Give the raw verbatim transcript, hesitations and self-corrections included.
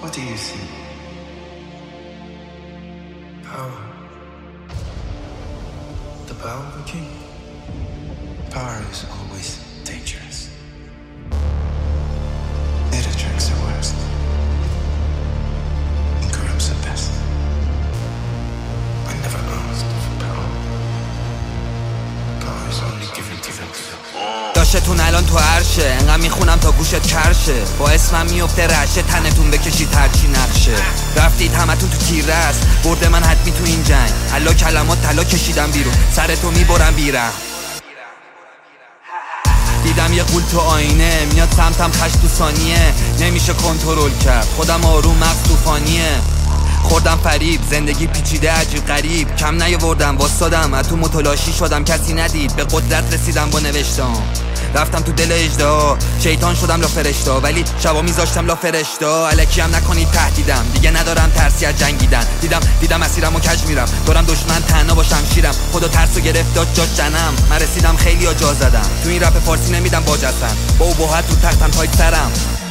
What do you see? Power. The power of a king. Power is always dangerous. It attracts the worst and corrupts the best. I never asked for power. Power is only given to those. داشتتون الان تو عرشه، انقدر میخونم تا گوشت کرشه، با اسمم میفته رشه، تنتون بکشید هرچی نقشه. رفتید همتون تو تیر است، برده من حتمی تو این جنگ. حالا کلمات طلا کشیدم بیرون، سرتو میبرم بیرم. دیدم یه قول تو آینه، میاد سمتم خش تو ثانیه، نمیشه کنترل کرد، خودم آروم مغز طوفانیه. خوردم فریب، زندگی پیچیده عجیب غریب، کم نیاوردم واسادم، از تو متلاشی شدم کسی ندید، به قدرت رسیدم با نوشتم. رفتم تو دل اژدها، شیطان شدم لا فرشتا، ولی شبا میذاشتم لا فرشتا. الکی هم نکنید تهدیدم، دیگه ندارم ترسی از جنگیدن. دیدم دیدم مسیرم و کج میرم، دارم دشمن تنها با شمشیرم. خدا ترسو گرفت داد جاش جنم، من رسیدم خیلی ها جا زدم. تو این رپ فارسی نمیدم باج هستن، با ابهت تو تختم تایت سرم.